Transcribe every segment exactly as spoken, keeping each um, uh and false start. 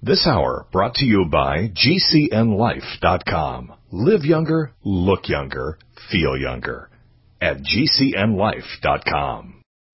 This hour brought to you by G C N life dot com. Live younger, look younger, feel younger at G C N life dot com.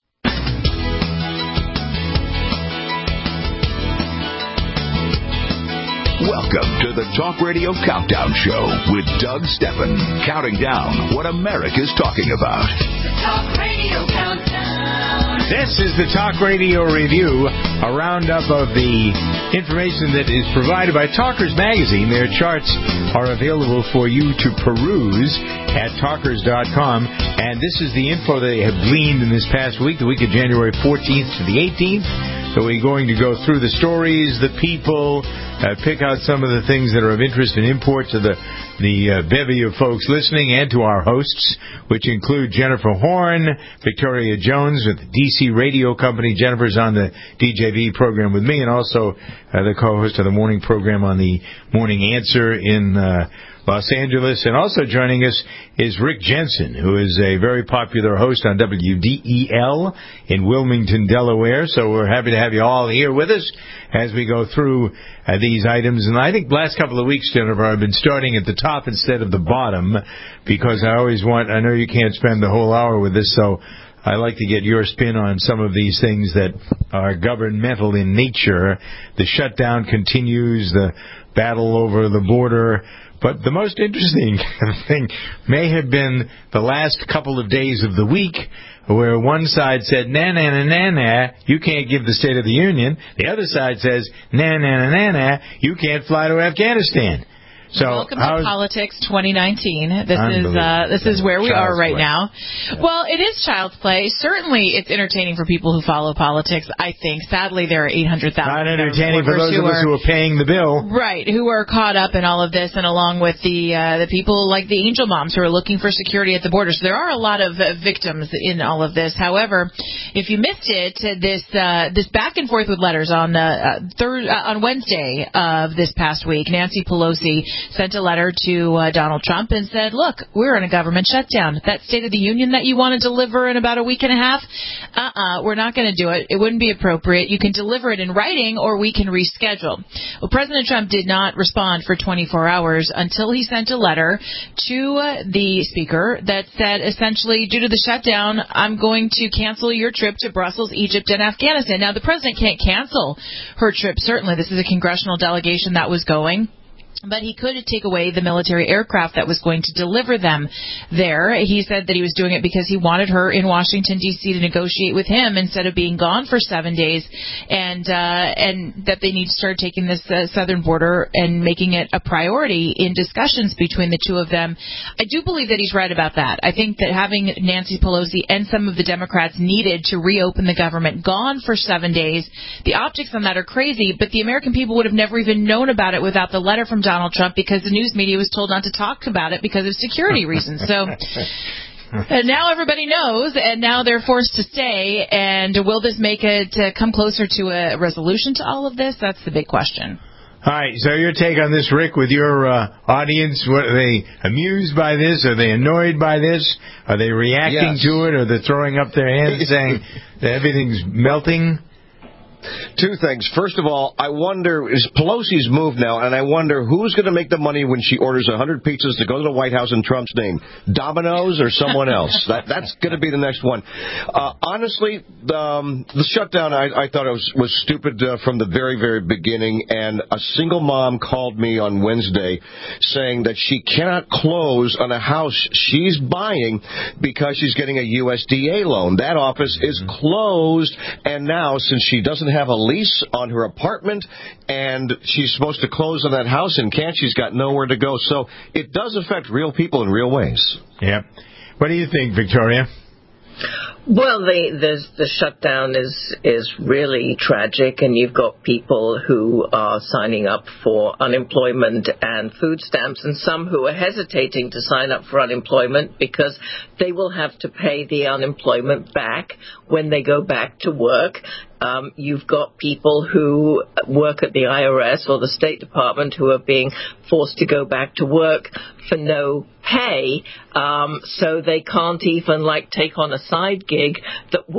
Welcome to the Talk Radio Countdown Show with Doug Steffen, counting down what America's talking about. The Talk Radio Countdown. This is the Talk Radio Review, a roundup of the information that is provided by Talkers Magazine. Their charts are available for you to peruse at talkers dot com. And this is the info they have gleaned in this past week, the week of January fourteenth to the eighteenth. So we're going to go through the stories, the people, uh, pick out some of the things that are of interest and import to the the uh, bevy of folks listening and to our hosts, which include Jennifer Horn, Victoria Jones with the D C Radio Company. Jennifer's on the D J V program with me, and also uh, the co-host of the morning program on the Morning Answer in uh, Los Angeles. And also joining us is Rick Jensen, who is a very popular host on W D E L in Wilmington, Delaware. So we're happy to have you all here with us as we go through uh, these items. And I think the last couple of weeks, Jennifer, I've been starting at the top instead of the bottom because I always want, I know you can't spend the whole hour with this, so I like to get your spin on some of these things that are governmental in nature. The shutdown continues, the battle over the border. But the most interesting thing may have been the last couple of days of the week where one side said, na, na, na, na, na, you can't give the State of the Union. The other side says, na, na, na, na, na, you can't fly to Afghanistan. So welcome to Politics twenty nineteen. This is uh, this is where we child's are right play. now. Yeah. Well, it is child's play. Certainly, it's entertaining for people who follow politics. I think. Sadly, there are eight hundred thousand. Not entertaining for those of us who are paying the bill, right? Who are caught up in all of this, and along with the uh, the people like the angel moms who are looking for security at the border. So there are a lot of uh, victims in all of this. However, if you missed it, this uh, this back and forth with letters on uh, uh, third uh, on Wednesday of this past week, Nancy Pelosi sent a letter to uh, Donald Trump and said, look, we're in a government shutdown. That State of the Union that you want to deliver in about a week and a half, uh-uh, we're not going to do it. It wouldn't be appropriate. You can deliver it in writing or we can reschedule. Well, President Trump did not respond for twenty-four hours until he sent a letter to uh, the Speaker that said, essentially, due to the shutdown, I'm going to cancel your trip to Brussels, Egypt, and Afghanistan. Now, the President can't cancel her trip, certainly. This is a congressional delegation that was going. But he could take away the military aircraft that was going to deliver them there. He said that he was doing it because he wanted her in Washington, D C to negotiate with him instead of being gone for seven days, and uh, and that they need to start taking this uh, southern border and making it a priority in discussions between the two of them. I do believe that he's right about that. I think that having Nancy Pelosi and some of the Democrats needed to reopen the government gone for seven days, the optics on that are crazy, but the American people would have never even known about it without the letter from Donald Trump because the news media was told not to talk about it because of security reasons. So and now everybody knows, and now they're forced to stay. And will this make it uh, come closer to a resolution to all of this? That's the big question. All right, so your take on this, Rick, with your uh, audience, what, are they amused by this? Are they annoyed by this? Are they reacting yes. to it? Are they throwing up their hands saying that everything's melting? Two things. First of all, I wonder, is Pelosi's move now, and I wonder who's going to make the money when she orders one hundred pizzas to go to the White House in Trump's name? Domino's or someone else? that, that's going to be the next one. Uh, honestly, the, um, the shutdown, I, I thought it was, was stupid uh, from the very, very beginning, and a single mom called me on Wednesday saying that she cannot close on a house she's buying because she's getting a U S D A loan. That office is closed, and now, since she doesn't have a lease on her apartment and she's supposed to close on that house and can't, she's got nowhere to go. So it does affect real people in real ways. Yeah. What do you think, Victoria? Well, the, the the shutdown is is really tragic, and you've got people who are signing up for unemployment and food stamps, and some who are hesitating to sign up for unemployment because they will have to pay the unemployment back when they go back to work. Um, you've got people who work at the I R S or the State Department who are being forced to go back to work for no pay, um, so they can't even, like, take on a side gig that would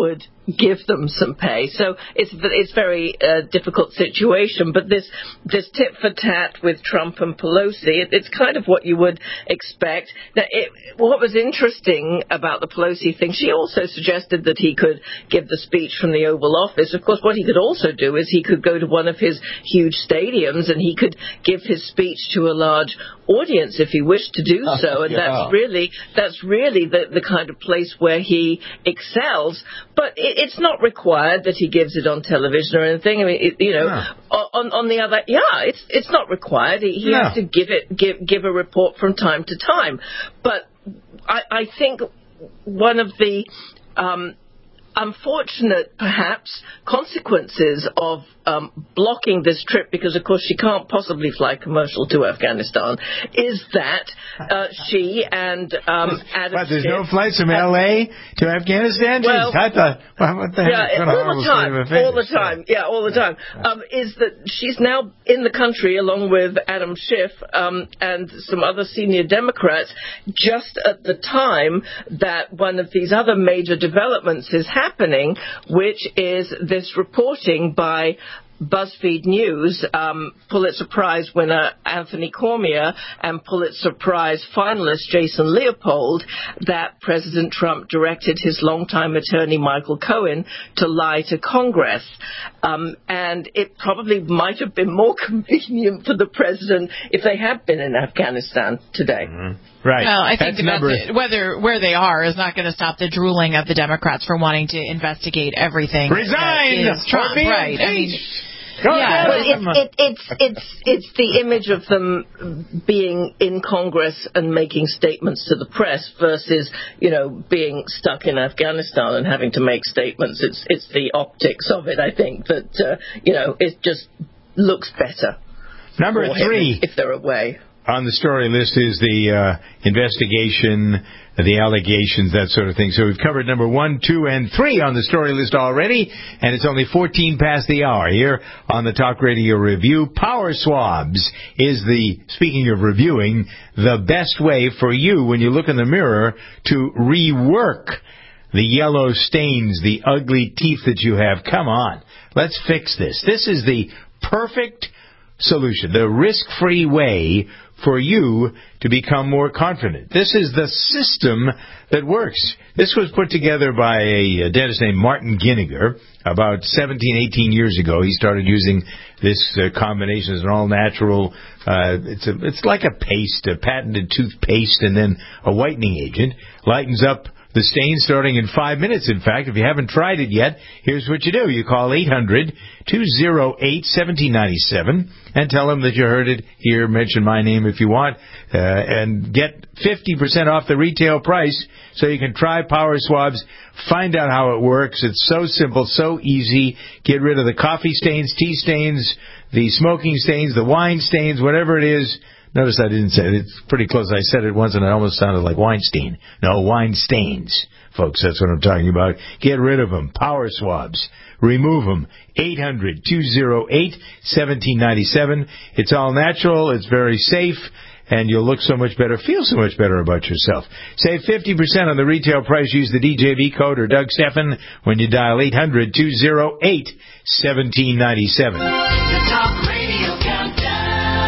give them some pay. So it's it's very uh, difficult situation. But this this tit for tat with Trump and Pelosi, it, it's kind of what you would expect. Now, it, what was interesting about the Pelosi thing, she also suggested that he could give the speech from the Oval Office. Of course, what he could also do is he could go to one of his huge stadiums and he could give his speech to a large audience if he wished to do so. And Yeah. that's really that's really the, the kind of place where he excels. But it, it's not required that he gives it on television or anything. I mean, it, you know, No. on on the other, yeah, it's it's not required. He, he No. has to give it give give a report from time to time. But I, I think one of the um, unfortunate, perhaps, consequences of um, blocking this trip, because, of course, she can't possibly fly commercial to Afghanistan, is that uh, she and um, Adam But there's Schiff no flights from L A to Afghanistan? Well, Jeez, I thought, well, what the heck? Yeah, What a all horrible the time, state of all the affairs. time, yeah, all the time. Um, is that she's now in the country along with Adam Schiff um, and some other senior Democrats, just at the time that one of these other major developments is happening, which is this reporting by BuzzFeed News, um, Pulitzer Prize winner Anthony Cormier and Pulitzer Prize finalist Jason Leopold, that President Trump directed his longtime attorney Michael Cohen to lie to Congress. Um, and it probably might have been more convenient for the president if they had been in Afghanistan today. Mm-hmm. Right. Well, I think That's that's number... it. Whether where they are is not going to stop the drooling of the Democrats for wanting to investigate everything. Resign! That is Trump, Or be right? I mean, impeached! Go yeah, Well, ahead. it, it, it's it's it's the image of them being in Congress and making statements to the press versus, you know, being stuck in Afghanistan and having to make statements. It's it's the optics of it, I think, that uh, you know, it just looks better. Number for him three if they're away. on the story list is the uh, investigation, the allegations, that sort of thing. So we've covered number one, two, and three on the story list already, and it's only fourteen past the hour here on the Talk Radio Review. Power swabs is the, speaking of reviewing, the best way for you when you look in the mirror to rework the yellow stains, the ugly teeth that you have. Come on, let's fix this. This is the perfect solution, the risk-free way for you to become more confident. This is the system that works. This was put together by a dentist named Martin Ginniger about seventeen, eighteen years ago. He started using this uh, combination as an all-natural, uh, it's, a, it's like a paste, a patented toothpaste, and then a whitening agent. Lightens up the stain starting in five minutes. In fact, if you haven't tried it yet, here's what you do. You call eight hundred, two oh eight, one seven nine seven and tell them that you heard it here. Mention my name if you want, uh, and get fifty percent off the retail price so you can try Power Swabs. Find out how it works. It's so simple, so easy. Get rid of the coffee stains, tea stains, the smoking stains, the wine stains, whatever it is. Notice I didn't say it. It's pretty close. I said it once and it almost sounded like Weinstein. No, wine stains, folks. That's what I'm talking about. Get rid of them. Power swabs. Remove them. eight hundred, two oh eight, one seven nine seven. It's all natural. It's very safe. And you'll look so much better, feel so much better about yourself. Save fifty percent on the retail price. Use the D J V code or Doug Steffen when you dial eight hundred, two oh eight, one seven nine seven. The Talk Radio Countdown.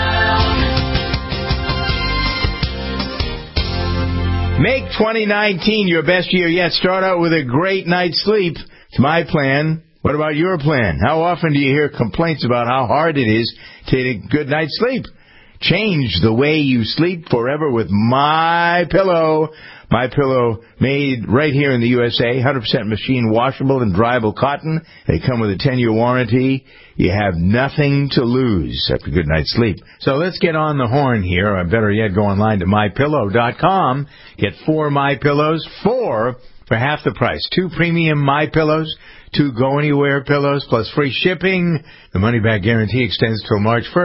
Make twenty nineteen your best year yet. Start out with a great night's sleep. It's my plan. What about your plan? How often do you hear complaints about how hard it is to get a good night's sleep? Change the way you sleep forever with My Pillow. My Pillow, made right here in the U S A, one hundred percent machine washable and dryable cotton. They come with a ten-year warranty. You have nothing to lose after a good night's sleep. So let's get on the horn here, or better yet, go online to my pillow dot com. Get four My Pillows, four for half the price. Two premium My Pillows, two Go Anywhere pillows, plus free shipping. The money-back guarantee extends till March first.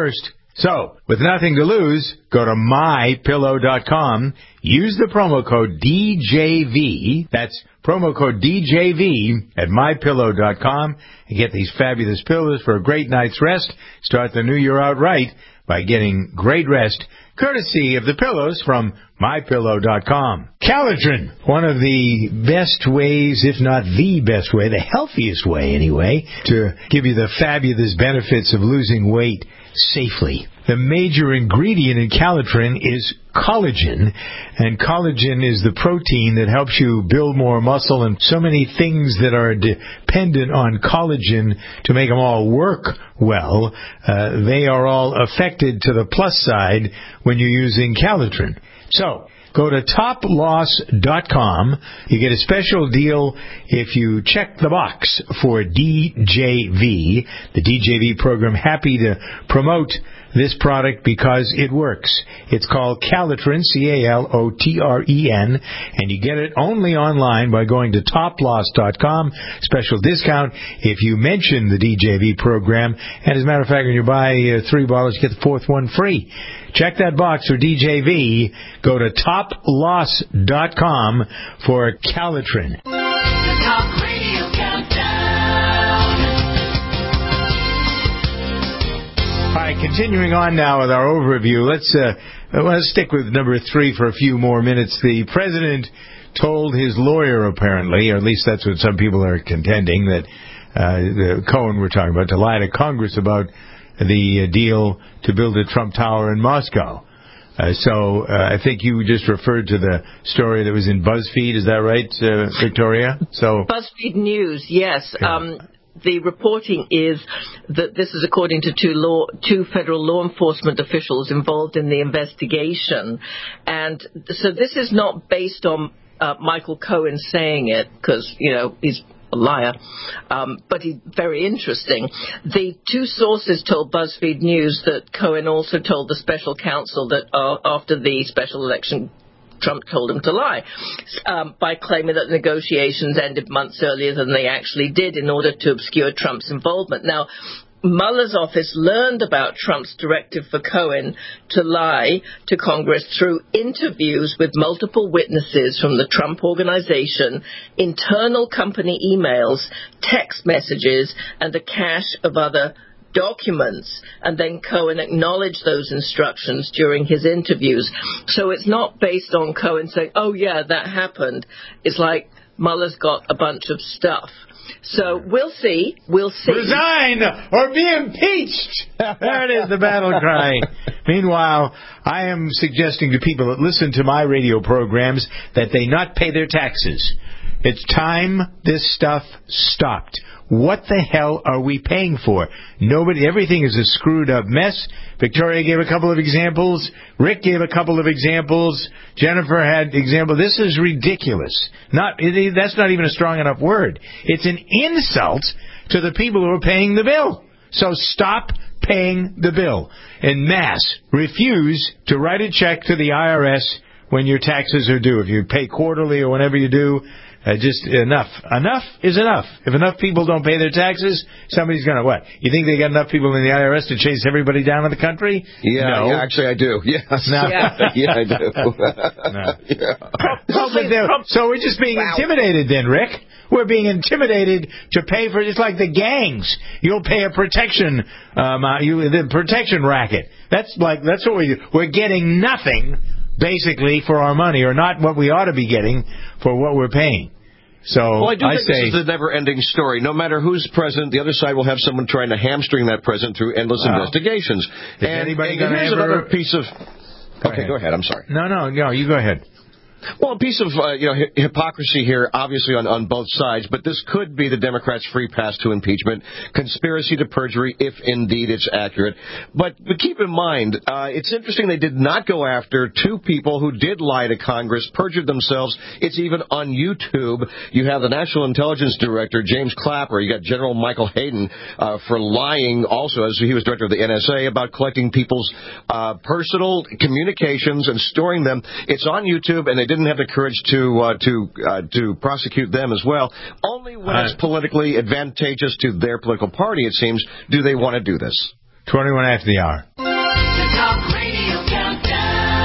So, with nothing to lose, go to my pillow dot com, use the promo code D J V, that's promo code D J V at my pillow dot com, and get these fabulous pillows for a great night's rest. Start the new year out right by getting great rest, courtesy of the pillows from my pillow dot com. Calitrin, one of the best ways, if not the best way, the healthiest way anyway, to give you the fabulous benefits of losing weight safely. The major ingredient in Calitrin is collagen, and collagen is the protein that helps you build more muscle, and so many things that are dependent on collagen to make them all work well, uh, they are all affected to the plus side when you're using Calitrin. So, go to top loss dot com. You get a special deal if you check the box for D J V, the D J V program. Happy to promote this product because it works. It's called Calitrin, C A L O T R E N, and you get it only online by going to top loss dot com. Special discount if you mention the D J V program. And as a matter of fact, when you buy uh, three bottles, you get the fourth one free. Check that box for D J V. Go to top loss dot com for Calitrin. The Talk Radio Countdown. All right, continuing on now with our overview, let's uh, let's stick with number three for a few more minutes. The president told his lawyer, apparently, or at least that's what some people are contending, that uh, the Cohen we're talking about, to lie to Congress about the uh, deal to build a Trump Tower in Moscow. Uh, so uh, I think you just referred to the story that was in BuzzFeed. Is that right, uh, Victoria? So BuzzFeed News, yes. Yeah. Um, the reporting is that this is according to two law, two federal law enforcement officials involved in the investigation. And so this is not based on uh, Michael Cohen saying it, because, you know, he's a liar, um, but he's very interesting. The two sources told BuzzFeed News that Cohen also told the special counsel that uh, after the special election, Trump told him to lie um, by claiming that negotiations ended months earlier than they actually did in order to obscure Trump's involvement. Now, Mueller's office learned about Trump's directive for Cohen to lie to Congress through interviews with multiple witnesses from the Trump Organization, internal company emails, text messages, and a cache of other documents. And then Cohen acknowledged those instructions during his interviews. So it's not based on Cohen saying, oh, yeah, that happened. It's like Mueller's got a bunch of stuff. So we'll see. We'll see. Resign or be impeached. There it is, the battle cry. Meanwhile, I am suggesting to people that listen to my radio programs that they not pay their taxes. It's time this stuff stopped. What the hell are we paying for? Nobody, everything is a screwed up mess. Victoria gave a couple of examples. Rick gave a couple of examples. Jennifer had example. This is ridiculous. Not, it, that's not even a strong enough word. It's an insult to the people who are paying the bill. So stop paying the bill. En masse, refuse to write a check to the I R S when your taxes are due. If you pay quarterly or whenever you do, Uh, just enough. Enough is enough. If enough people don't pay their taxes, somebody's going to what? You think they got enough people in the I R S to chase everybody down in the country? Yeah, no. yeah actually I do. Yes. No. Yeah. yeah, I do. No. yeah. So we're just being wow. intimidated then, Rick. We're being intimidated to pay for, it's like the gangs. You'll pay a protection, um, uh, you, the protection racket. That's like, that's what we do. We're getting nothing, basically, for our money, or not what we ought to be getting for what we're paying. So well, I do I think say, this is a never-ending story. No matter who's president, the other side will have someone trying to hamstring that president through endless wow. investigations. Is and anybody and here's ever... another piece of... Go okay, ahead. go ahead. I'm sorry. No, no, no, you go ahead. Well, a piece of uh, you know hi- hypocrisy here, obviously on, on both sides, but this could be the Democrats' free pass to impeachment, conspiracy to perjury, if indeed it's accurate. But, but keep in mind, uh, it's interesting they did not go after two people who did lie to Congress, perjured themselves. It's even on YouTube. You have the National Intelligence Director, James Clapper. You got General Michael Hayden uh, for lying also, as he was director of the N S A, about collecting people's uh, personal communications and storing them. It's on YouTube, and they didn't have the courage to uh, to uh, to prosecute them as well. Only when uh, it's politically advantageous to their political party, it seems, do they want to do this. twenty-one after the hour. Talk Radio Countdown.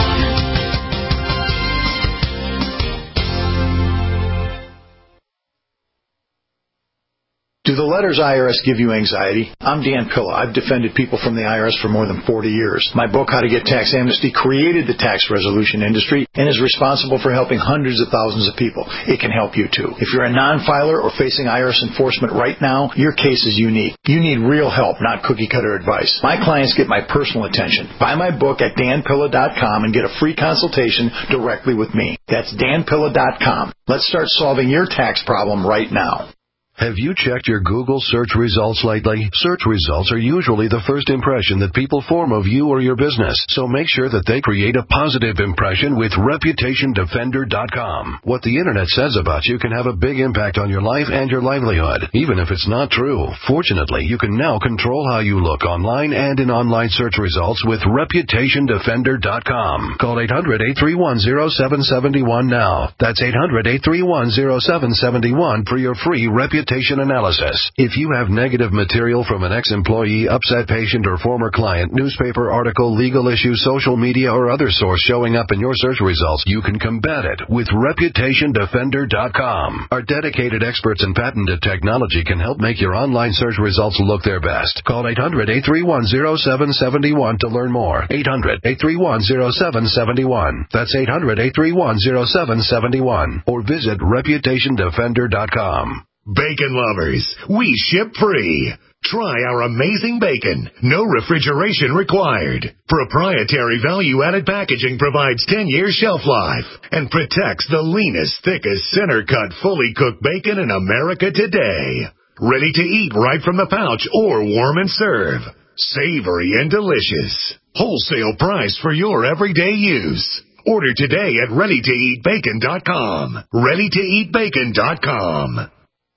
Do the letters I R S give you anxiety? I'm Dan Pilla. I've defended people from the I R S for more than forty years. My book, How to Get Tax Amnesty, created the tax resolution industry and is responsible for helping hundreds of thousands of people. It can help you, too. If you're a non-filer or facing I R S enforcement right now, your case is unique. You need real help, not cookie-cutter advice. My clients get my personal attention. Buy my book at dan pilla dot com and get a free consultation directly with me. That's dan pilla dot com. Let's start solving your tax problem right now. Have you checked your Google search results lately? Search results are usually the first impression that people form of you or your business, so make sure that they create a positive impression with reputation defender dot com. What the internet says about you can have a big impact on your life and your livelihood, even if it's not true. Fortunately, you can now control how you look online and in online search results with reputation defender dot com. Call eight hundred, eight three one, zero seven seven one now. That's eight hundred, eight three one, zero seven seven one for your free reputation analysis. If you have negative material from an ex-employee, upset patient, or former client, newspaper article, legal issue, social media, or other source showing up in your search results, you can combat it with reputation defender dot com. Our dedicated experts in patented technology can help make your online search results look their best. Call eight hundred, eight three one, zero seven seven one to learn more. eight hundred, eight three one, zero seven seven one. That's eight hundred, eight three one, zero seven seven one. Or visit reputation defender dot com. Bacon lovers, we ship free. Try our amazing bacon. No refrigeration required. Proprietary value-added packaging provides ten years shelf life and protects the leanest, thickest, center-cut, fully cooked bacon in America today. Ready to eat right from the pouch or warm and serve. Savory and delicious. Wholesale price for your everyday use. Order today at ready to eat bacon dot com. ready to eat bacon dot com.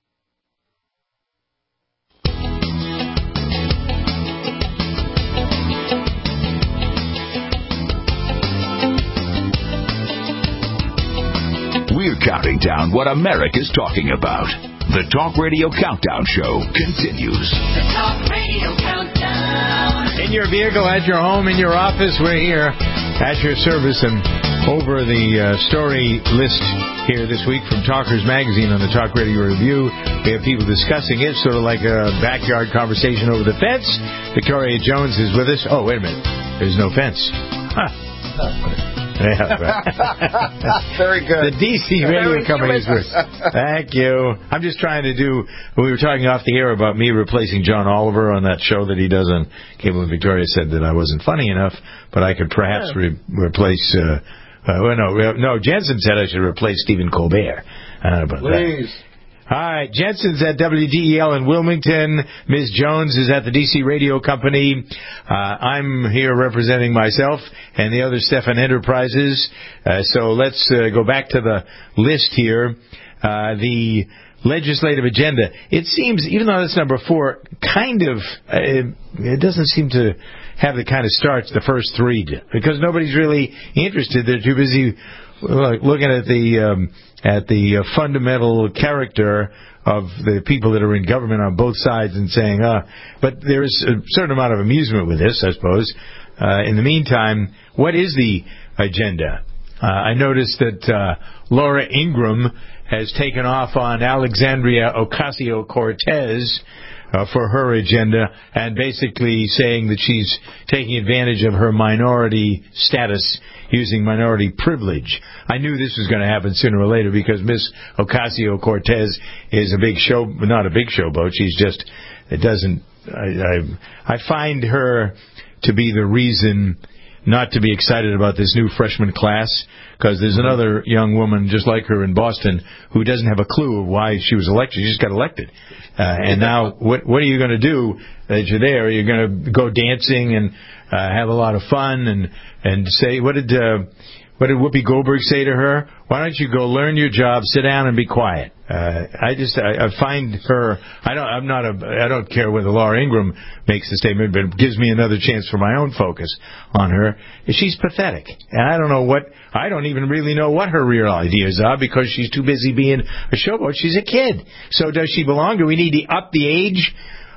We're counting down what America's talking about. The Talk Radio Countdown Show continues. The Talk Radio Countdown. In your vehicle, at your home, in your office, we're here at your service. And over the uh, story list here this week from Talkers Magazine on the Talk Radio Review, we have people discussing it, sort of like a backyard conversation over the fence. Victoria Jones is with us. Oh, wait a minute. There's no fence. Huh. Yeah, right. Very good. The D C radio Very company is with. Thank you. I'm just trying to do. We were talking off the air about me replacing John Oliver on that show that he does on cable. And Victoria said that I wasn't funny enough, but I could perhaps re- replace. Uh, uh, well, no, no. Jensen said I should replace Stephen Colbert. Uh, but Please. That. All right, Jensen's at W D E L in Wilmington. Miz Jones is at the D C Radio Company. Uh, I'm here representing myself and the other Stefan Enterprises. Uh, so let's uh, go back to the list here. Uh, the legislative agenda. It seems, even though that's number four, kind of, uh, it, it doesn't seem to have the kind of start the first three do, because nobody's really interested. They're too busy looking at the um, at the uh, fundamental character of the people that are in government on both sides and saying, uh, but there is a certain amount of amusement with this, I suppose. Uh, in the meantime, what is the agenda? Uh, I noticed that uh, Laura Ingraham has taken off on Alexandria Ocasio-Cortez uh, for her agenda, and basically saying that she's taking advantage of her minority status using minority privilege. I knew this was going to happen sooner or later because Miss Ocasio-Cortez is a big show, not a big showboat. She's just, it doesn't, I, I, I find her to be the reason not to be excited about this new freshman class, because there's another young woman just like her in Boston who doesn't have a clue of why she was elected. She just got elected. Uh, and now what what are you going to do that you're there? You're going to go dancing and uh, have a lot of fun and, and say, what did uh, what did Whoopi Goldberg say to her? Why don't you go learn your job, sit down and be quiet? Uh, I just I, I find her. I don't. I'm not a. I don't care whether Laura Ingraham makes the statement, but it gives me another chance for my own focus on her. She's pathetic, and I don't know what. I don't even really know what her real ideas are because she's too busy being a showboat. She's a kid. So does she belong? Do we need to up the age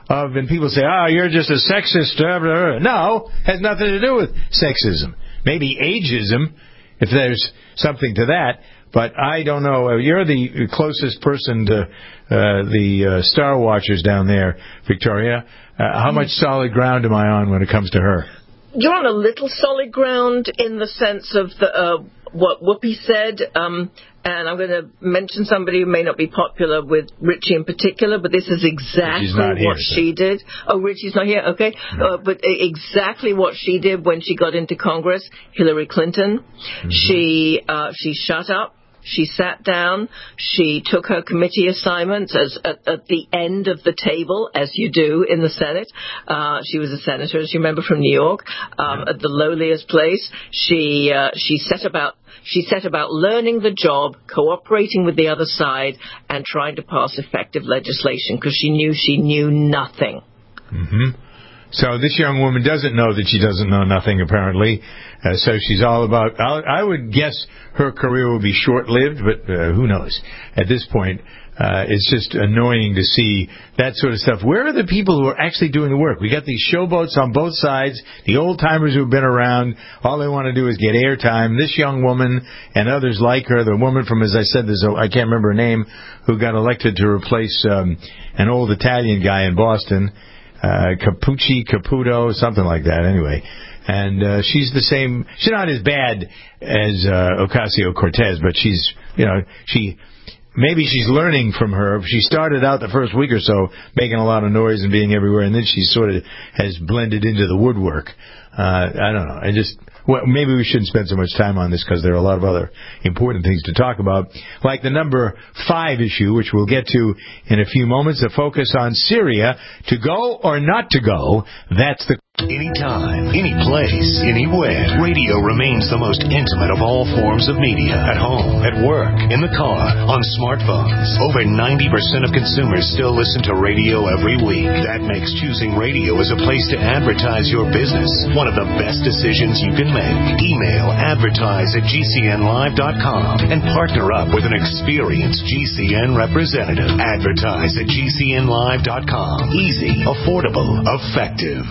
of, and people say, oh, you're just a sexist. Blah, blah, blah. No, has nothing to do with sexism. Maybe ageism, if there's something to that. But I don't know. You're the closest person to uh, the uh, Star Watchers down there, Victoria. Uh, how much solid ground am I on when it comes to her? You're on a little solid ground in the sense of the, uh, what Whoopi said. Um, and I'm going to mention somebody who may not be popular with Richie in particular, but this is exactly here, what so. she did. Oh, Richie's not here? Okay. No. Uh, but exactly what she did when she got into Congress, Hillary Clinton. Mm-hmm. She, uh, she shut up. She sat down. She took her committee assignments as at, at the end of the table, as you do in the Senate. Uh, she was a senator, as you remember, from New York, um, yeah. at the lowliest place. She uh, she set about she set about learning the job, cooperating with the other side, and trying to pass effective legislation because she knew she knew nothing. Mm-hmm. So this young woman doesn't know that she doesn't know nothing, apparently. Uh, so she's all about, I, I would guess her career will be short-lived, but uh, who knows? At this point, uh, it's just annoying to see that sort of stuff. Where are the people who are actually doing the work? We got these showboats on both sides, the old-timers who've been around. All they want to do is get airtime. This young woman and others like her, the woman from, as I said, there's a, I can't remember her name, who got elected to replace um, an old Italian guy in Boston. Uh, Capucci, Caputo, something like that, anyway. And uh, she's the same, she's not as bad as uh, Ocasio-Cortez, but she's, you know, she, maybe she's learning from her. She started out the first week or so making a lot of noise and being everywhere, and then she sort of has blended into the woodwork. Uh, I don't know, I just... Well, maybe we shouldn't spend so much time on this because there are a lot of other important things to talk about, like the number five issue, which we'll get to in a few moments, the focus on Syria. To go or not to go, that's the... Anytime, any place, anywhere. Radio remains the most intimate of all forms of media. At home, at work, in the car, on smartphones. Over ninety percent of consumers still listen to radio every week. That makes choosing radio as a place to advertise your business one of the best decisions you can make. Email advertise at G C N live dot com and partner up with an experienced G C N representative. Advertise at G C N live dot com. Easy, affordable, effective.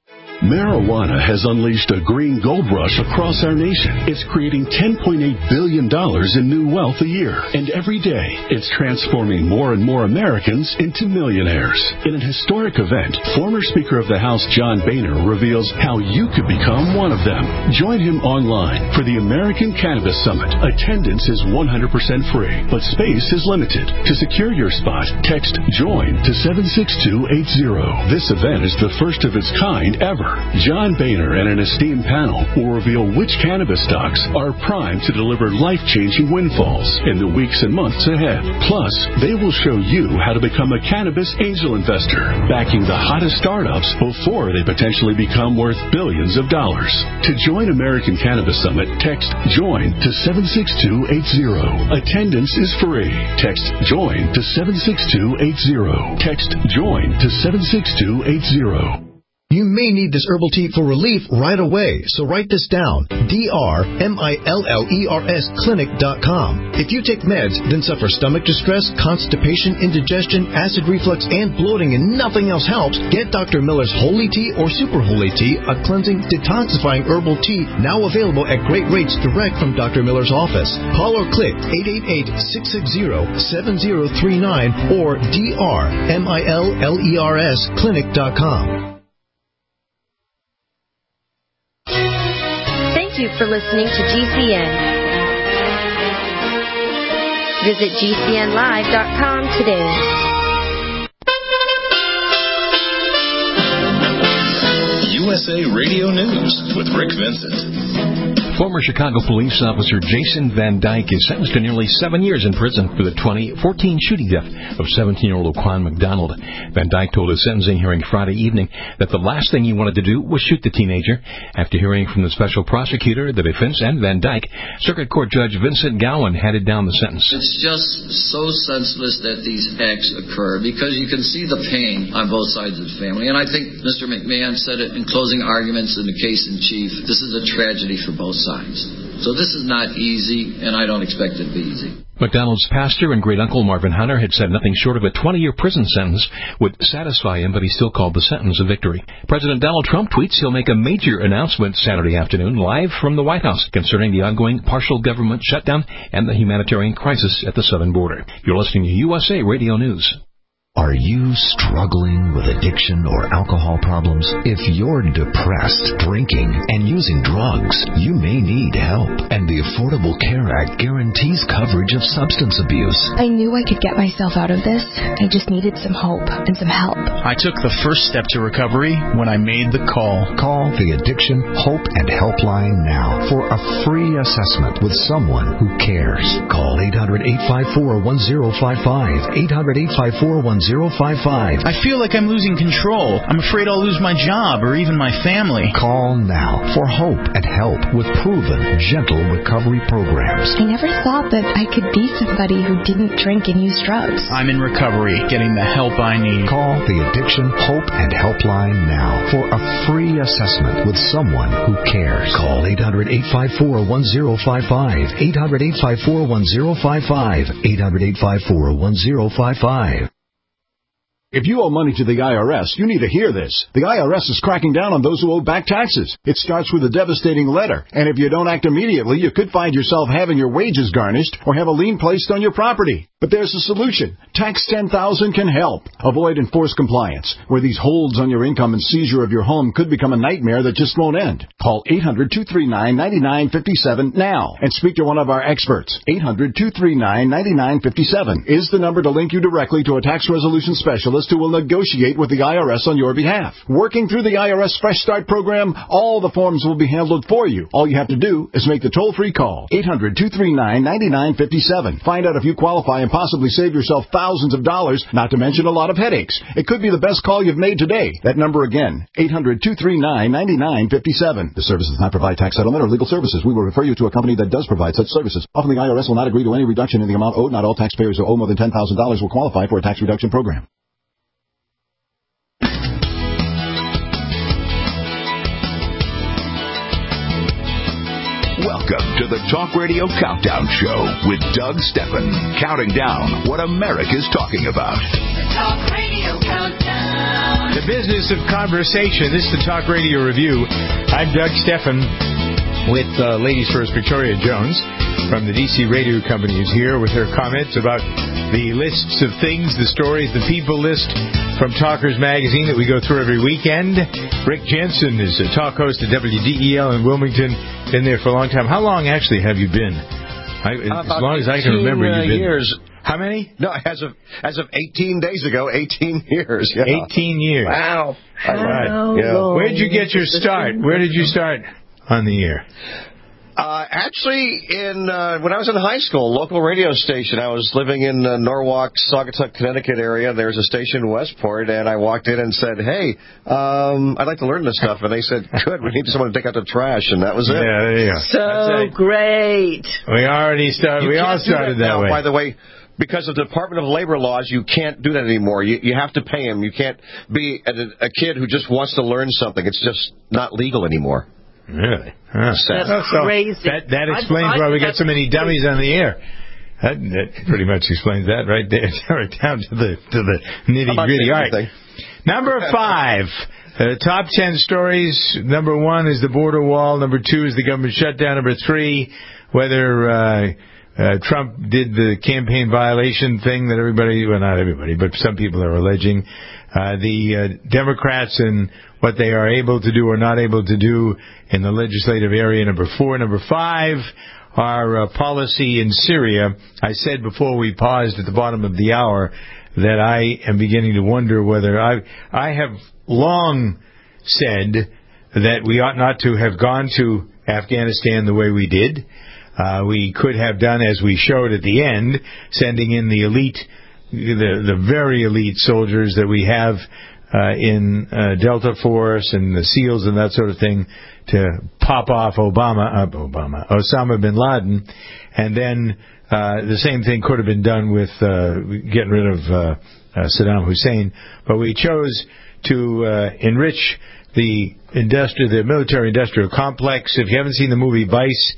Marijuana has unleashed a green gold rush across our nation. It's creating ten point eight billion dollars in new wealth a year. And every day, it's transforming more and more Americans into millionaires. In an historic event, former Speaker of the House John Boehner reveals how you could become one of them. Join him online for the American Cannabis Summit. Attendance is one hundred percent free, but space is limited. To secure your spot, text JOIN to seven six two eight zero. This event is the first of its kind ever. John Boehner and an esteemed panel will reveal which cannabis stocks are primed to deliver life-changing windfalls in the weeks and months ahead. Plus, they will show you how to become a cannabis angel investor, backing the hottest startups before they potentially become worth billions of dollars. To join American Cannabis Summit, text JOIN to seven six two eight zero. Attendance is free. Text JOIN to seven six two eight zero. Text JOIN to seven six two eight zero. You may need this herbal tea for relief right away, so write this down. D R M I L L E R S clinic dot com. If you take meds, then suffer stomach distress, constipation, indigestion, acid reflux, and bloating, and nothing else helps, get Doctor Miller's Holy Tea or Super Holy Tea, a cleansing, detoxifying herbal tea, now available at great rates direct from Doctor Miller's office. Call or click eight eight eight, six six zero, seven zero three nine or D R M I L L E R S clinic dot com. Thank you for listening to G C N. Visit G C N live dot com today. U S A Radio News with Rick Vincent. Former Chicago police officer Jason Van Dyke is sentenced to nearly seven years in prison for the twenty fourteen shooting death of seventeen-year-old Laquan McDonald. Van Dyke told his sentencing hearing Friday evening that the last thing he wanted to do was shoot the teenager. After hearing from the special prosecutor, the defense, and Van Dyke, Circuit Court Judge Vincent Gowan handed down the sentence. It's just so senseless that these acts occur because you can see the pain on both sides of the family. And I think Mister McMahon said it in closing arguments in the case in chief. This is a tragedy for both sides. So this is not easy, and I don't expect it to be easy. McDonald's pastor and great-uncle Marvin Hunter had said nothing short of a twenty-year prison sentence would satisfy him, but he still called the sentence a victory. President Donald Trump tweets he'll make a major announcement Saturday afternoon live from the White House concerning the ongoing partial government shutdown and the humanitarian crisis at the southern border. You're listening to U S A Radio News. Are you struggling with addiction or alcohol problems? If you're depressed, drinking, and using drugs, you may need help. And the Affordable Care Act guarantees coverage of substance abuse. I knew I could get myself out of this. I just needed some hope and some help. I took the first step to recovery when I made the call. Call the Addiction Hope and Helpline now for a free assessment with someone who cares. Call eight hundred, eight five four, one zero five five, eight hundred, eight five four, one zero five five. I feel like I'm losing control. I'm afraid I'll lose my job or even my family. Call now for hope and help with proven, gentle recovery programs. I never thought that I could be somebody who didn't drink and use drugs. I'm in recovery, getting the help I need. Call the Addiction Hope and Helpline now for a free assessment with someone who cares. Call eight hundred, eight five four, one zero five five, eight hundred, eight five four, one zero five five, eight hundred, eight five four, one zero five five. If you owe money to the I R S, you need to hear this. The I R S is cracking down on those who owe back taxes. It starts with a devastating letter, and if you don't act immediately, you could find yourself having your wages garnished or have a lien placed on your property. But there's a solution. Tax ten thousand can help. Avoid enforced compliance, where these holds on your income and seizure of your home could become a nightmare that just won't end. Call eight hundred, two three nine, nine nine five seven now and speak to one of our experts. eight hundred, two three nine, nine nine five seven is the number to link you directly to a tax resolution specialist who will negotiate with the I R S on your behalf. Working through the I R S Fresh Start program, all the forms will be handled for you. All you have to do is make the toll-free call. eight hundred, two three nine, nine nine five seven. Find out if you qualify and possibly save yourself thousands of dollars, not to mention a lot of headaches. It could be the best call you've made today. That number again, eight hundred, two three nine, nine nine five seven. The service does not provide tax settlement or legal services. We will refer you to a company that does provide such services. Often the I R S will not agree to any reduction in the amount owed. Not all taxpayers who owe more than ten thousand dollars will qualify for a tax reduction program. Welcome to the Talk Radio Countdown Show with Doug Steffen, counting down what America's talking about. The Talk Radio Countdown. The business of conversation. This is the Talk Radio Review. I'm Doug Steffen with uh, Ladies First Victoria Jones from the D C Radio Company, who's here with her comments about the lists of things, the stories, the people list from Talkers Magazine that we go through every weekend. Rick Jensen is a talk host at W D E L in Wilmington. Been there for a long time. How long actually have you been? I, as long as I can remember, uh, you've been. Years. How many? No, as of as of eighteen days ago, eighteen years. Yeah. eighteen years. Wow. Right. Yeah. Where did you get your start? Where did you start on the air? Uh, actually, in uh, when I was in high school, local radio station. I was living in uh, Norwalk, Saugatuck, Connecticut area. There's a station in Westport, and I walked in and said, "Hey, um, I'd like to learn this stuff." And they said, "Good, we need someone to take out the trash," and that was it. Yeah, there you go. So great. We already started. We all started that, that now, way. By the way. Because of the Department of Labor laws, you can't do that anymore. You, you have to pay them. You can't be a, a kid who just wants to learn something. It's just not legal anymore. Really? Huh. That's so crazy. That, that explains I, I why we got so many dummies on the air. That, that pretty much explains that right there, right down to the to the nitty gritty. All right. Number five. Uh, top ten stories. Number one is the border wall. Number two is the government shutdown. Number three, whether uh, uh, Trump did the campaign violation thing that everybody, well, not everybody, but some people are alleging. Uh, the uh, Democrats and what they are able to do or not able to do in the legislative area. Number four. Number five, our uh, policy in Syria. I said before we paused at the bottom of the hour that I am beginning to wonder whether I I have long said that we ought not to have gone to Afghanistan the way we did. Uh, we could have done, as we showed at the end, sending in the elite, the, the very elite soldiers that we have uh, in uh, Delta Force and the SEALs and that sort of thing to pop off Obama, uh, Obama, Osama bin Laden, and then uh, the same thing could have been done with uh, getting rid of uh, uh, Saddam Hussein, but we chose to uh, enrich the industri- the military-industrial complex. If you haven't seen the movie Vice,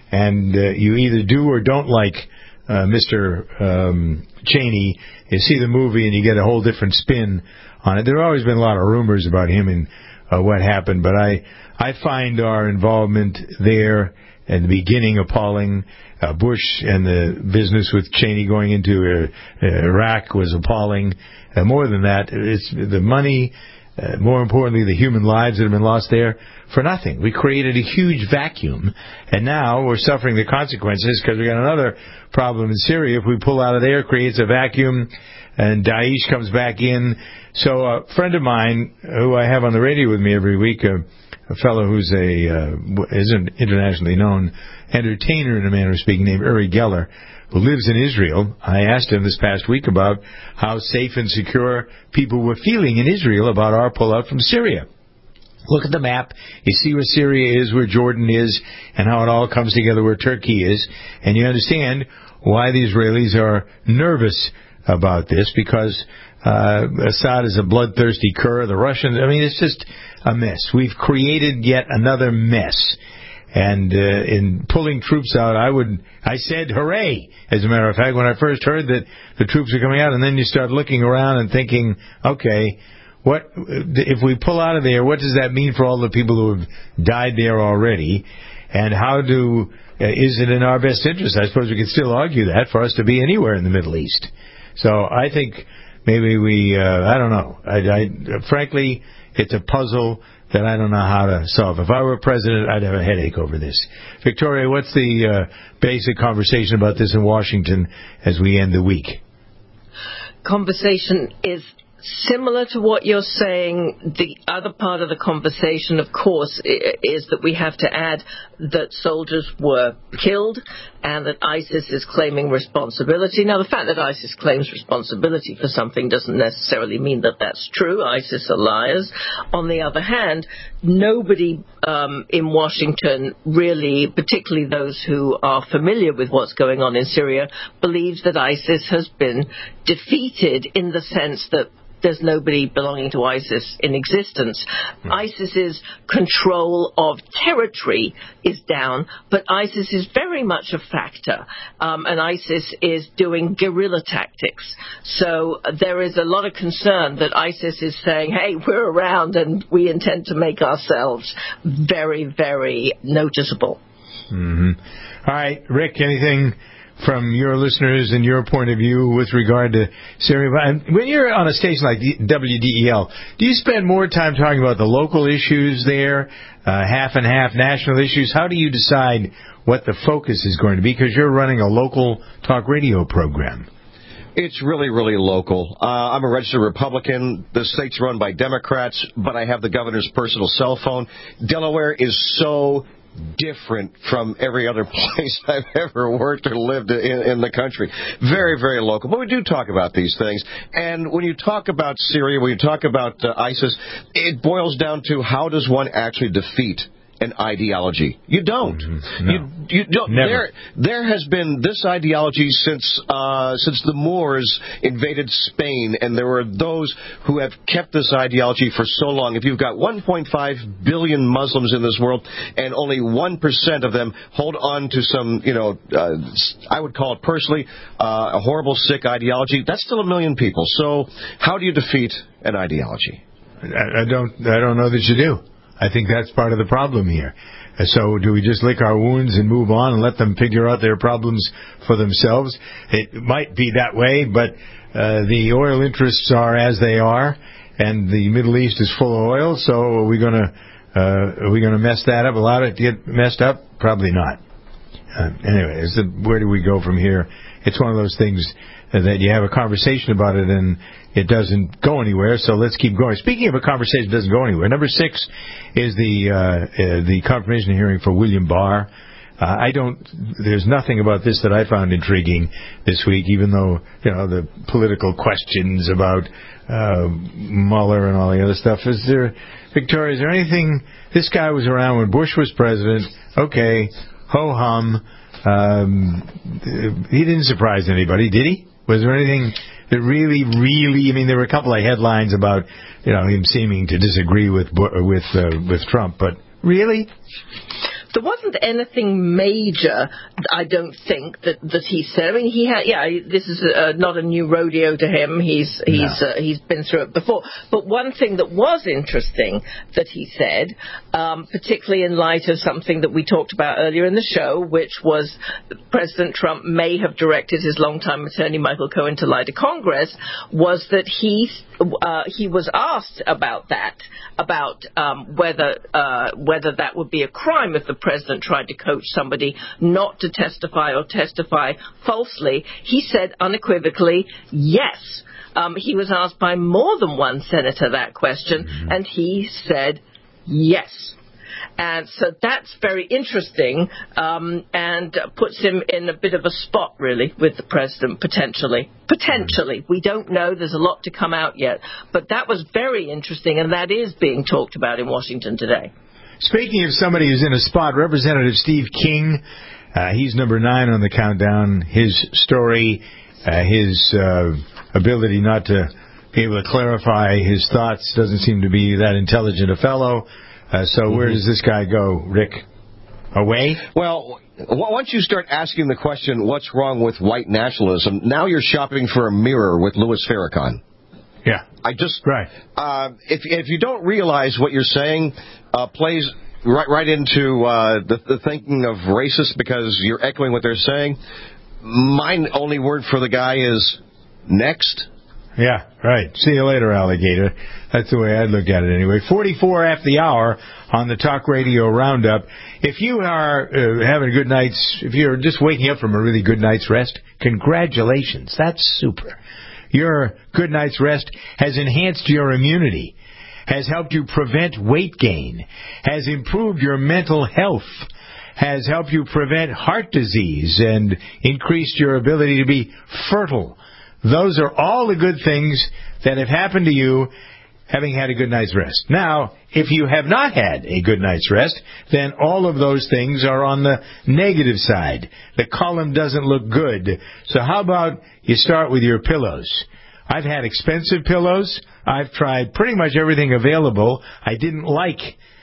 and uh, you either do or don't like uh, Mister Um, Cheney. You see the movie and you get a whole different spin on it. There have always been a lot of rumors about him and uh, what happened, but I I find our involvement there at the beginning appalling. Uh, Bush and the business with Cheney going into uh, Iraq was appalling. Uh, more than that, it's the money, uh, more importantly, the human lives that have been lost there for nothing. We created a huge vacuum, and now we're suffering the consequences because we got another problem in Syria. If we pull out of there, it creates a vacuum, and Daesh comes back in. So a friend of mine, who I have on the radio with me every week, uh, a fellow who's a uh, is an internationally known entertainer in a manner of speaking, named Uri Geller, who lives in Israel. I asked him this past week about how safe and secure people were feeling in Israel about our pullout from Syria. Look at the map. You see where Syria is, where Jordan is, and how it all comes together where Turkey is. And you understand why the Israelis are nervous about this, because uh, Assad is a bloodthirsty cur. The Russians, I mean, it's just a mess. We've created yet another mess. And uh, in pulling troops out, I would, I said, hooray, as a matter of fact, when I first heard that the troops are coming out. And then you start looking around and thinking, okay, what if we pull out of there, what does that mean for all the people who have died there already? And how do, uh, is it in our best interest? I suppose we could still argue that, for us to be anywhere in the Middle East. So I think maybe we, uh, I don't know. I, I, frankly, it's a puzzle that I don't know how to solve. If I were president, I'd have a headache over this. Victoria, what's the uh, basic conversation about this in Washington as we end the week? Conversation is similar to what you're saying. The other part of the conversation, of course, is that we have to add that soldiers were killed and that ISIS is claiming responsibility. Now, the fact that ISIS claims responsibility for something doesn't necessarily mean that that's true. ISIS are liars. On the other hand, nobody um, in Washington really, particularly those who are familiar with what's going on in Syria, believes that ISIS has been defeated in the sense that there's nobody belonging to ISIS in existence. Hmm. ISIS's control of territory is down, but ISIS is very much a factor, um, and ISIS is doing guerrilla tactics. So uh, there is a lot of concern that ISIS is saying, hey, we're around and we intend to make ourselves very, very noticeable. Mm-hmm. All right, Rick, anything from your listeners and your point of view with regard to Syria? When you're on a station like W D E L, do you spend more time talking about the local issues there, uh, half and half national issues? How do you decide what the focus is going to be? Because you're running a local talk radio program. It's really, really local. Uh, I'm a registered Republican. The state's run by Democrats, but I have the governor's personal cell phone. Delaware is so different from every other place I've ever worked or lived in, in the country. Very, very local. But we do talk about these things. And when you talk about Syria, when you talk about uh, ISIS, it boils down to how does one actually defeat an ideology? You don't. Mm-hmm. No. You, you don't. Never. There, there has been this ideology since uh, since the Moors invaded Spain, and there were those who have kept this ideology for so long. If you've got one point five billion Muslims in this world, and only one percent of them hold on to some, you know, uh, I would call it personally uh, a horrible, sick ideology, that's still a million people. So, how do you defeat an ideology? I, I don't. I don't know that you do. I think that's part of the problem here. So do we just lick our wounds and move on and let them figure out their problems for themselves? It might be that way, but uh, the oil interests are as they are, and the Middle East is full of oil. So are we going to uh, are we going to mess that up? Allow it to get messed up? Probably not. Uh, anyway, it's a, where do we go from here? It's one of those things that you have a conversation about it and it doesn't go anywhere, so let's keep going. Speaking of a conversation that doesn't go anywhere, number six is the uh, uh, the confirmation hearing for William Barr. Uh, I don't. There's nothing about this that I found intriguing this week, even though you know the political questions about uh, Mueller and all the other stuff. Is there, Victoria? Is there anything? This guy was around when Bush was president. Okay, ho hum. Um, he didn't surprise anybody, did he? Was there anything that really, really? I mean, there were a couple of headlines about you know him seeming to disagree with with uh, with Trump, but really. there wasn't anything major, I don't think, that, that he said. I mean, he had, yeah, this is uh, not a new rodeo to him. He's he's no. uh, he's been through it before. But one thing that was interesting that he said, um, particularly in light of something that we talked about earlier in the show, which was President Trump may have directed his longtime attorney Michael Cohen to lie to Congress, was that he uh, he was asked about that, about um, whether uh, whether that would be a crime if the president tried to coach somebody not to testify or testify falsely. He said unequivocally yes. Um, he was asked by more than one senator that question, mm-hmm. and he said yes. And so that's very interesting, um, and puts him in a bit of a spot, really, with the president, potentially. Potentially. We don't know. There's a lot to come out yet. But that was very interesting, and that is being talked about in Washington today. Speaking of somebody who's in a spot, Representative Steve King, uh, he's number nine on the countdown. His story, uh, his uh, ability not to be able to clarify his thoughts doesn't seem to be that intelligent a fellow. Uh, so mm-hmm. where does this guy go, Rick? Away? Well, once you start asking the question, what's wrong with white nationalism, now you're shopping for a mirror with Louis Farrakhan. Yeah. I just... Right. Uh, if, if you don't realize what you're saying uh, plays right, right into uh, the, the thinking of racist because you're echoing what they're saying, my only word for the guy is next. Yeah, right. See you later, alligator. That's the way I'd look at it anyway. forty-four after the hour on the Talk Radio Roundup. If you are uh, having a good night's, if you're just waking up from a really good night's rest, congratulations. That's super. Your good night's rest has enhanced your immunity, has helped you prevent weight gain, has improved your mental health, has helped you prevent heart disease, and increased your ability to be fertile. Those are all the good things that have happened to you having had a good night's rest. Now, if you have not had a good night's rest, then all of those things are on the negative side. The column doesn't look good. So how about you start with your pillows? I've had expensive pillows. I've tried pretty much everything available. I didn't like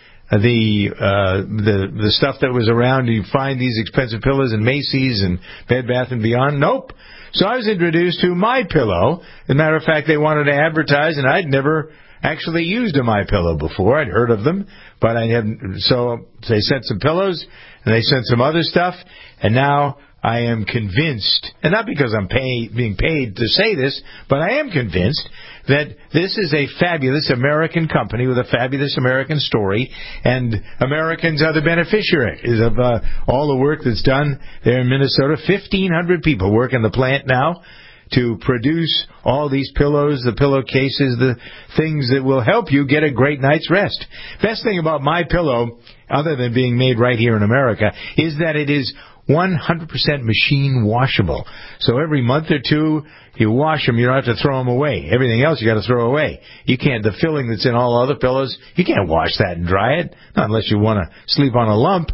the uh, the the stuff that was around. You find these expensive pillows in Macy's and Bed Bath and Beyond. Nope. So I was introduced to MyPillow. As a matter of fact, they wanted to advertise, and I'd never actually used a MyPillow before. I'd heard of them, but I hadn't. So they sent some pillows, and they sent some other stuff, and now I am convinced, and not because I'm pay, being paid to say this, but I am convinced that this is a fabulous American company with a fabulous American story, and Americans are the beneficiaries of uh, all the work that's done there in Minnesota. fifteen hundred people work in the plant now to produce all these pillows, the pillowcases, the things that will help you get a great night's rest. Best thing about MyPillow, other than being made right here in America, is that it is one hundred percent machine washable. So every month or two, you wash them, you don't have to throw them away. Everything else you got to throw away. You can't, the filling that's in all other pillows, you can't wash that and dry it, not unless you want to sleep on a lump.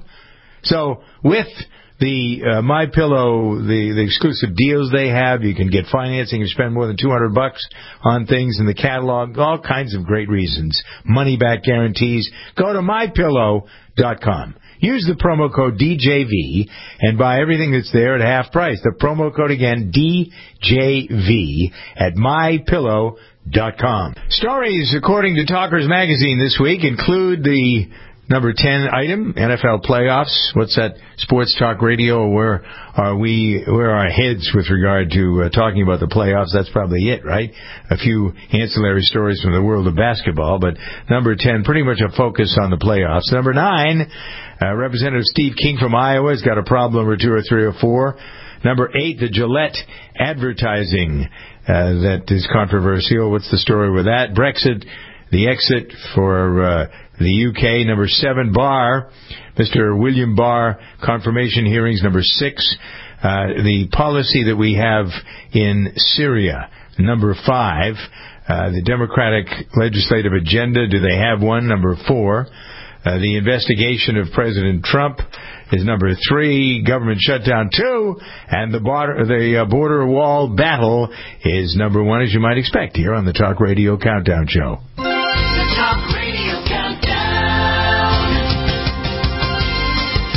So with the uh, MyPillow, the, the exclusive deals they have, you can get financing and spend more than two hundred bucks on things in the catalog, all kinds of great reasons. Money back guarantees. Go to my pillow dot com. Use the promo code D J V and buy everything that's there at half price. The promo code again, D J V at my pillow dot com. Stories, according to Talkers Magazine this week, include the number ten item, N F L playoffs. What's that? Sports Talk Radio. Where are we? Where are our heads with regard to uh, talking about the playoffs? That's probably it, right? A few ancillary stories from the world of basketball, but number ten, pretty much a focus on the playoffs. Number nine, uh, Representative Steve King from Iowa has got a problem or two or three or four. Number eight, the Gillette advertising uh, that is controversial. What's the story with that? Brexit, the exit for uh, the U K. Number seven, Barr, Mister William Barr, confirmation hearings. Number six, uh, the policy that we have in Syria. Number five, uh, the Democratic legislative agenda. Do they have one? Number four, uh, the investigation of President Trump is number three. Government shutdown two, and the border, the uh, border wall battle is number one, as you might expect here on the Talk Radio Countdown Show. The Talk Radio Countdown.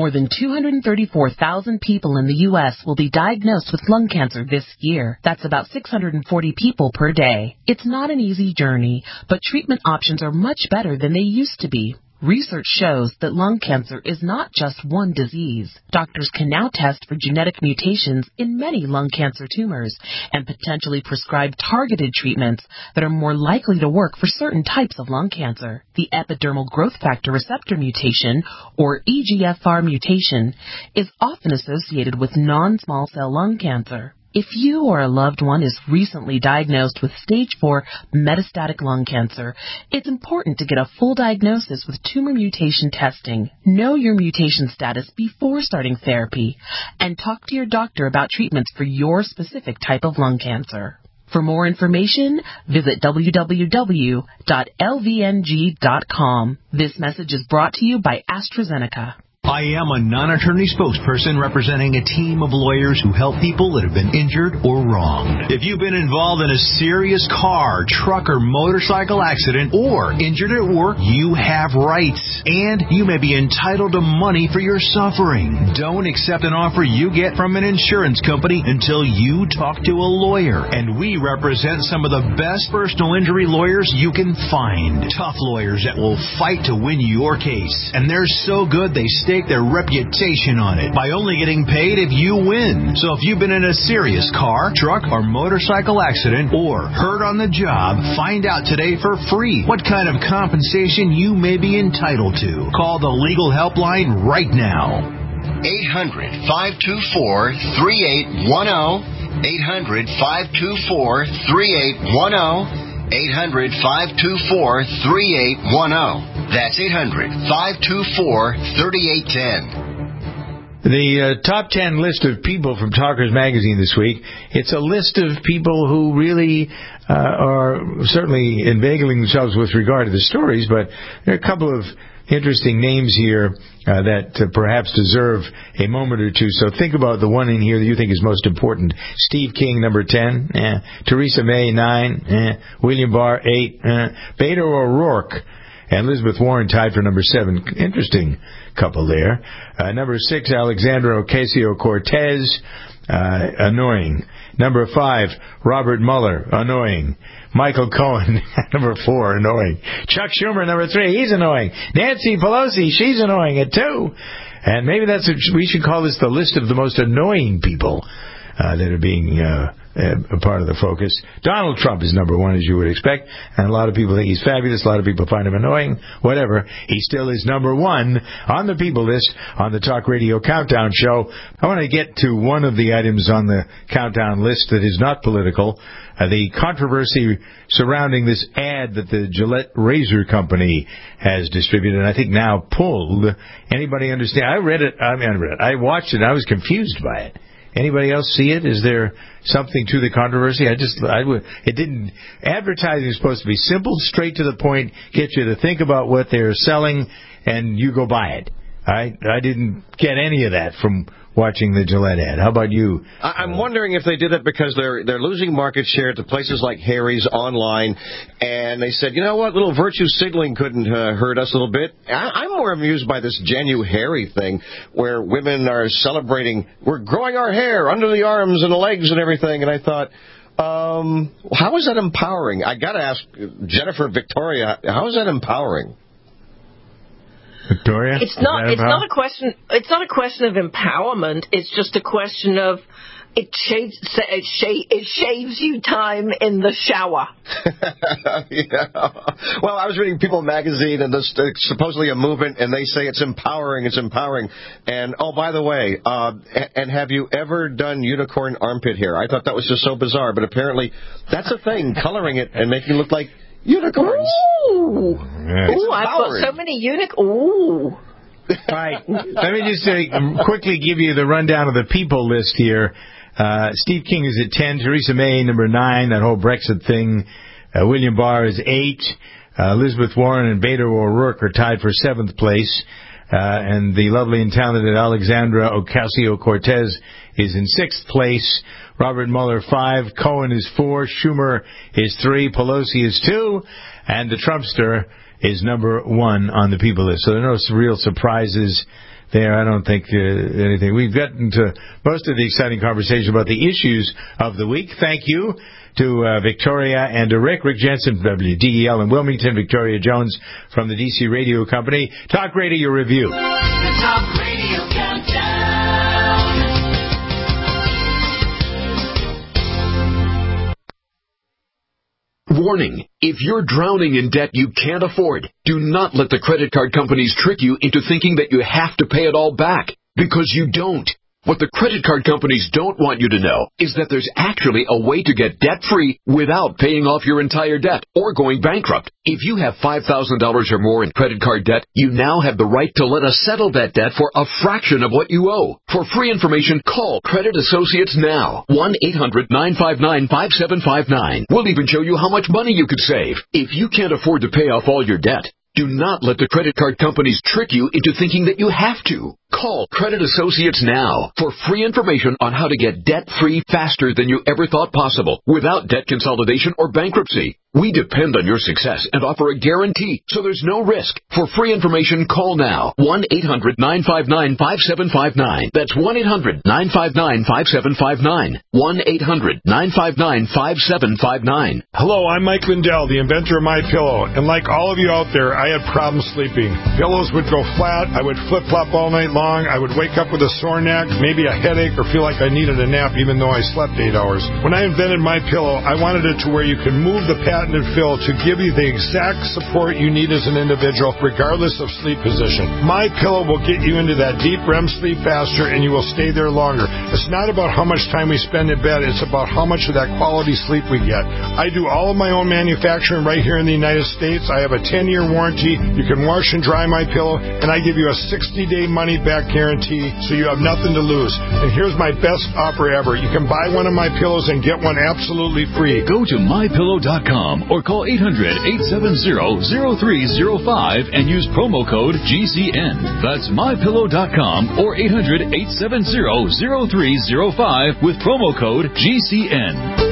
More than two hundred thirty-four thousand people in the U S will be diagnosed with lung cancer this year. That's about six hundred forty people per day. It's not an easy journey, but treatment options are much better than they used to be. Research shows that lung cancer is not just one disease. Doctors can now test for genetic mutations in many lung cancer tumors and potentially prescribe targeted treatments that are more likely to work for certain types of lung cancer. The epidermal growth factor receptor mutation, or E G F R mutation, is often associated with non-small cell lung cancer. If you or a loved one is recently diagnosed with stage four metastatic lung cancer, it's important to get a full diagnosis with tumor mutation testing. Know your mutation status before starting therapy, and talk to your doctor about treatments for your specific type of lung cancer. For more information, visit w w w dot l v n g dot com. This message is brought to you by AstraZeneca. I am a non-attorney spokesperson representing a team of lawyers who help people that have been injured or wronged. If you've been involved in a serious car, truck, or motorcycle accident or injured at work, you have rights, and you may be entitled to money for your suffering. Don't accept an offer you get from an insurance company until you talk to a lawyer, and we represent some of the best personal injury lawyers you can find. Tough lawyers that will fight to win your case, and they're so good they stay their reputation on it by only getting paid if you win. So if you've been in a serious car, truck, or motorcycle accident or hurt on the job, find out today for free what kind of compensation you may be entitled to. Call the legal helpline right now. eight hundred, five two four, three eight one zero. eight hundred, five two four, three eight one zero. eight hundred, five two four, three eight one zero. That's eight hundred, five two four, three eight one zero. The uh, top ten list of people from Talkers Magazine this week, it's a list of people who really uh, are certainly inveigling themselves with regard to the stories, but there are a couple of interesting names here uh, that uh, perhaps deserve a moment or two. So think about the one in here that you think is most important. Steve King, number ten. Eh. Theresa May, nine. Eh. William Barr, eight. Eh. Beto O'Rourke and Elizabeth Warren tied for number seven. Interesting couple there. Uh, number six, Alexandra Ocasio-Cortez. Uh, annoying. Number five, Robert Mueller. Annoying. Michael Cohen, number four, annoying. Chuck Schumer, number three, he's annoying. Nancy Pelosi, she's annoying at two. And maybe that's a, we should call this the list of the most annoying people uh, that are being uh, a part of the focus. Donald Trump is number one, as you would expect, and a lot of people think he's fabulous. A lot of people find him annoying. Whatever, he still is number one on the people list on the Talk Radio Countdown Show. I want to get to one of the items on the countdown list that is not political. Uh, the controversy surrounding this ad that the Gillette Razor Company has distributed, and I think now pulled. Anybody understand? I read it. I mean, I read it. I watched it. And I was confused by it. Anybody else see it? Is there something to the controversy? I just, I would. It didn't. Advertising is supposed to be simple, straight to the point, get you to think about what they're selling, and you go buy it. I I didn't get any of that from watching the Gillette ad. How about you? I'm wondering if they did it because they're they're losing market share to places like Harry's online, and they said, you know what, little virtue signaling couldn't uh, hurt us a little bit. I, I'm more amused by this Genu Harry thing, where women are celebrating, we're growing our hair under the arms and the legs and everything, and I thought, um, how is that empowering? I got to ask Jennifer Victoria, how is that empowering? Victoria? It's not it's not a question it's not a question of empowerment, it's just a question of it shaves it, shave, it shaves you time in the shower. Yeah. Well, I was reading People magazine, and this it's supposedly a movement, and they say it's empowering, it's empowering. And oh, by the way, uh, and have you ever done unicorn armpit hair? I thought that was just so bizarre, but apparently that's a thing, coloring it and making it look like unicorns. Ooh, Ooh I've got so many unicorns. Ooh. Right. Let me just uh, quickly give you the rundown of the people list here. Uh, Steve King is at ten. Theresa May, number nine. That whole Brexit thing. Uh, William Barr is eight. Uh, Elizabeth Warren and Beto O'Rourke are tied for seventh place. Uh, and the lovely and talented Alexandra Ocasio-Cortez is in sixth place. Robert Mueller, five. Cohen is four. Schumer is three. Pelosi is two. And the Trumpster is number one on the people list. So there are no real surprises there. I don't think uh, anything. We've gotten to most of the exciting conversation about the issues of the week. Thank you to uh, Victoria and to Rick. Rick Jensen from W D E L in Wilmington, Victoria Jones from the D C Radio Company. Talk Radio Review. The Talk Radio Countdown. Warning, if you're drowning in debt you can't afford, do not let the credit card companies trick you into thinking that you have to pay it all back, because you don't. What the credit card companies don't want you to know is that there's actually a way to get debt-free without paying off your entire debt or going bankrupt. If you have five thousand dollars or more in credit card debt, you now have the right to let us settle that debt for a fraction of what you owe. For free information, call Credit Associates now. one eight hundred nine five nine five seven five nine. We'll even show you how much money you could save. If you can't afford to pay off all your debt, do not let the credit card companies trick you into thinking that you have to. Call Credit Associates now for free information on how to get debt-free faster than you ever thought possible without debt consolidation or bankruptcy. We depend on your success and offer a guarantee, so there's no risk. For free information, call now. one eight hundred nine five nine five seven five nine. That's one eight hundred nine five nine five seven five nine. one eight hundred nine five nine five seven five nine. Hello, I'm Mike Lindell, the inventor of MyPillow. And like all of you out there, I had problems sleeping. Pillows would go flat. I would flip-flop all night long. I would wake up with a sore neck, maybe a headache, or feel like I needed a nap even though I slept eight hours. When I invented MyPillow, I wanted it to where you can move the patented fill to give you the exact support you need as an individual, regardless of sleep position. MyPillow will get you into that deep R E M sleep faster, and you will stay there longer. It's not about how much time we spend in bed, it's about how much of that quality sleep we get. I do all of my own manufacturing right here in the United States. I have a ten-year warranty. You can wash and dry MyPillow, and I give you a sixty-day money-back guarantee, so you have nothing to lose. And here's my best offer ever. You can buy one of my pillows and get one absolutely free. Go to my pillow dot com or call eight hundred eight seven zero zero three zero five and use promo code G C N. That's my pillow dot com or eight hundred eight seven zero zero three zero five with promo code G C N.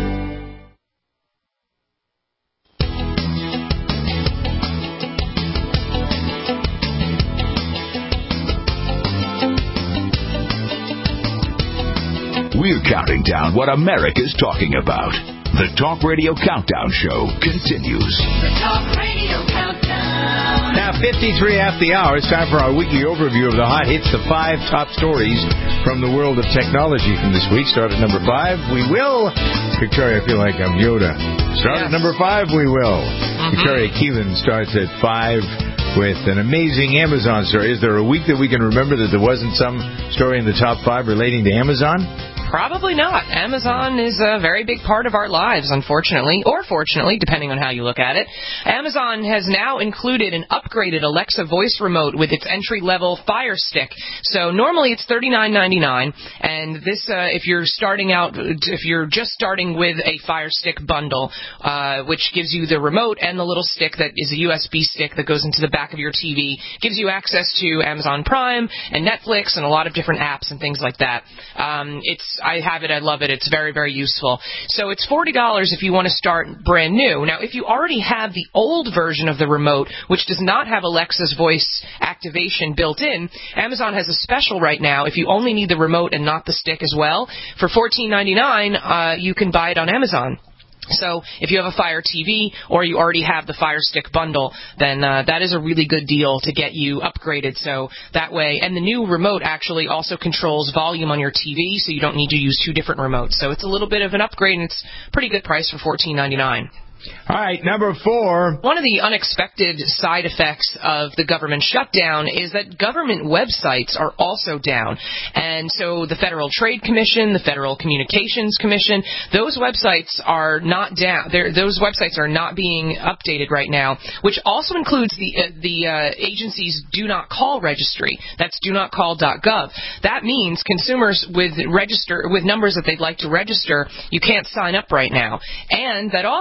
We're counting down what America's talking about. The Talk Radio Countdown Show continues. The Talk Radio Countdown. Now, fifty-three after the hour, it's time for our weekly overview of the hot hits, the five top stories from the world of technology from this week. Start at number five, we will. Victoria, I feel like I'm Yoda. Start yes. at number five, we will. Mm-hmm. Victoria Keelan starts at five with an amazing Amazon story. Is there a week that we can remember that there wasn't some story in the top five relating to Amazon? Probably not. Amazon is a very big part of our lives, unfortunately, or fortunately, depending on how you look at it. Amazon has now included an upgraded Alexa voice remote with its entry-level Fire Stick. So normally it's thirty-nine ninety-nine, and this, uh, if you're starting out, if you're just starting with a Fire Stick bundle, uh, which gives you the remote and the little stick that is a U S B stick that goes into the back of your T V, gives you access to Amazon Prime and Netflix and a lot of different apps and things like that. Um, it's I have it. I love it. It's very, very useful. So it's forty dollars if you want to start brand new. Now, if you already have the old version of the remote, which does not have Alexa's voice activation built in, Amazon has a special right now. If you only need the remote and not the stick as well, for fourteen ninety-nine, uh, you can buy it on Amazon. So if you have a Fire T V or you already have the Fire Stick bundle, then uh, that is a really good deal to get you upgraded. So that way, and the new remote actually also controls volume on your T V, so you don't need to use two different remotes. So it's a little bit of an upgrade, and it's a pretty good price for fourteen ninety-nine. All right, number four. One of the unexpected side effects of the government shutdown is that government websites are also down. And so the Federal Trade Commission, the Federal Communications Commission, those websites are not down. They're, those websites are not being updated right now, which also includes the uh, the uh, agency's Do Not Call registry. That's do not call dot gov. That means consumers with register with numbers that they'd like to register, you can't sign up right now. And that also means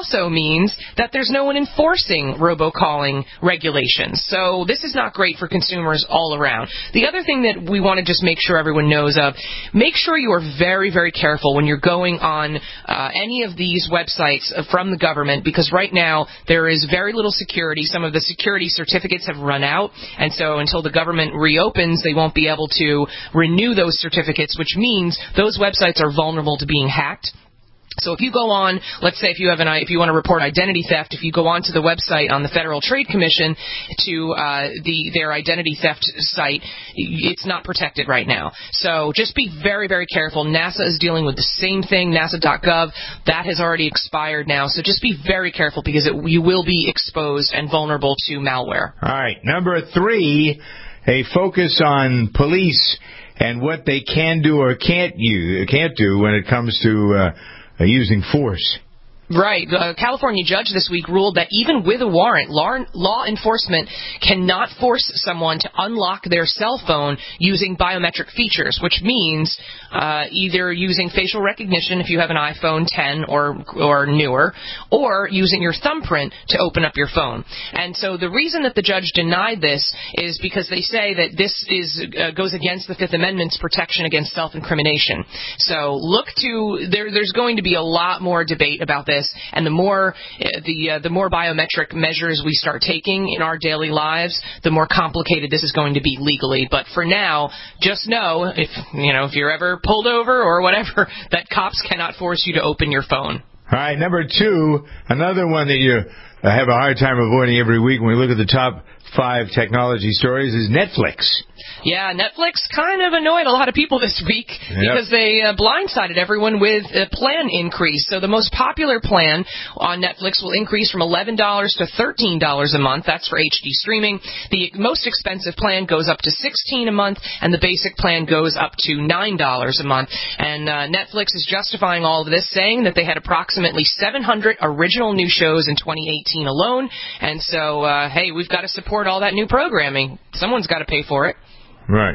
means that there's no one enforcing robocalling regulations. So this is not great for consumers all around. The other thing that we want to just make sure everyone knows of, make sure you are very, very careful when you're going on uh, any of these websites from the government, because right now there is very little security. Some of the security certificates have run out, and so until the government reopens, they won't be able to renew those certificates, which means those websites are vulnerable to being hacked. So if you go on, let's say if you have an, if you want to report identity theft, if you go onto the website on the Federal Trade Commission to uh, the their identity theft site, it's not protected right now. So just be very, very careful. NASA is dealing with the same thing, NASA dot gov. That has already expired now. So just be very careful because it, you will be exposed and vulnerable to malware. All right. Number three, a focus on police and what they can do or can't you can't do when it comes to uh, Uh, using force. Right. A California judge this week ruled that even with a warrant, law, law enforcement cannot force someone to unlock their cell phone using biometric features, which means uh, either using facial recognition if you have an iPhone ten or or newer, or using your thumbprint to open up your phone. And so the reason that the judge denied this is because they say that this is uh, goes against the Fifth Amendment's protection against self-incrimination. So look to there. There's going to be a lot more debate about this. And the more uh, the uh, the more biometric measures we start taking in our daily lives, the more complicated this is going to be legally. But for now, just know if you know if you're ever pulled over or whatever, that cops cannot force you to open your phone. All right, number two, another one that you uh, have a hard time avoiding every week when we look at the top five technology stories is Netflix. Yeah, Netflix kind of annoyed a lot of people this week yep. because they uh, blindsided everyone with a plan increase. So the most popular plan on Netflix will increase from eleven dollars to thirteen dollars a month. That's for H D streaming. The most expensive plan goes up to sixteen dollars a month, and the basic plan goes up to nine dollars a month. And uh, Netflix is justifying all of this, saying that they had approximately seven hundred original new shows in twenty eighteen alone. And so, uh, hey, we've got to support all that new programming. Someone's got to pay for it. Right.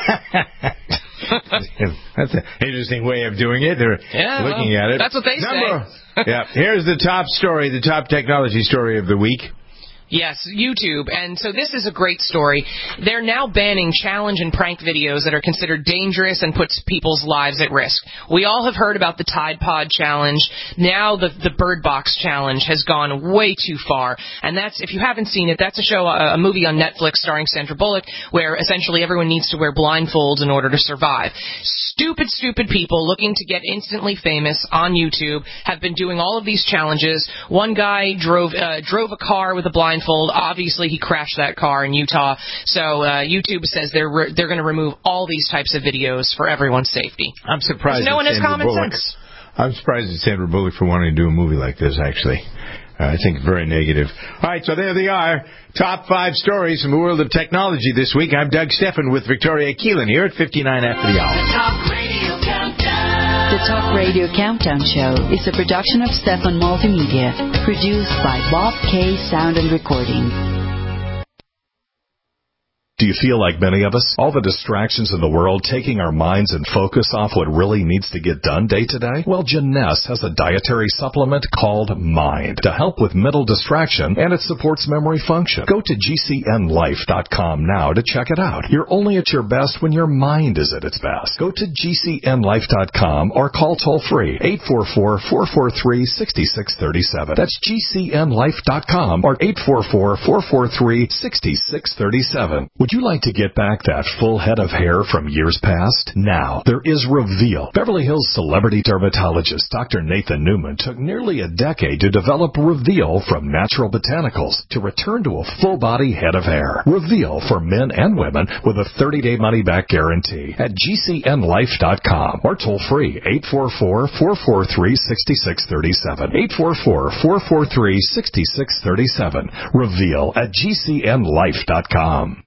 That's an interesting way of doing it. They're yeah, looking well, at it. That's what they Number, say. yeah. Here's the top story, the top technology story of the week. Yes, YouTube. And so this is a great story. They're now banning challenge and prank videos that are considered dangerous and puts people's lives at risk. We all have heard about the Tide Pod challenge. Now the the Bird Box challenge has gone way too far. And that's, if you haven't seen it, that's a show, a movie on Netflix starring Sandra Bullock, where essentially everyone needs to wear blindfolds in order to survive. Stupid, stupid people looking to get instantly famous on YouTube have been doing all of these challenges. One guy drove uh, drove a car with a blindfold. Obviously, he crashed that car in Utah. So uh, YouTube says they're re- they're going to remove all these types of videos for everyone's safety. I'm surprised. No one has Sandra common Bullock. sense. I'm surprised at Sandra Bullock for wanting to do a movie like this, actually. Uh, I think very negative. All right, so there they are. Top five stories from the world of technology this week. I'm Doug Steffen with Victoria Keelan here at fifty-nine after the hour. The Talk Radio Countdown. The Talk Radio Countdown Show is a production of Steffen Multimedia, produced by Bob K. Sound and Recording. Do you feel like many of us? All the distractions in the world taking our minds and focus off what really needs to get done day to day? Well, Jeunesse has a dietary supplement called Mind to help with mental distraction, and it supports memory function. Go to G C N life dot com now to check it out. You're only at your best when your mind is at its best. Go to G C N life dot com or call toll-free eight four four, four four three, six six three seven. That's G C N life dot com or eight four four, four four three, six six three seven. Would you like to get back that full head of hair from years past? Now, there is Reveal. Beverly Hills celebrity dermatologist Doctor Nathan Newman took nearly a decade to develop Reveal from natural botanicals to return to a full-body head of hair. Reveal for men and women with a thirty-day money-back guarantee at G C N life dot com or toll-free eight four four, four four three, six six three seven. eight four four, four four three, six six three seven. Reveal at G C N life dot com.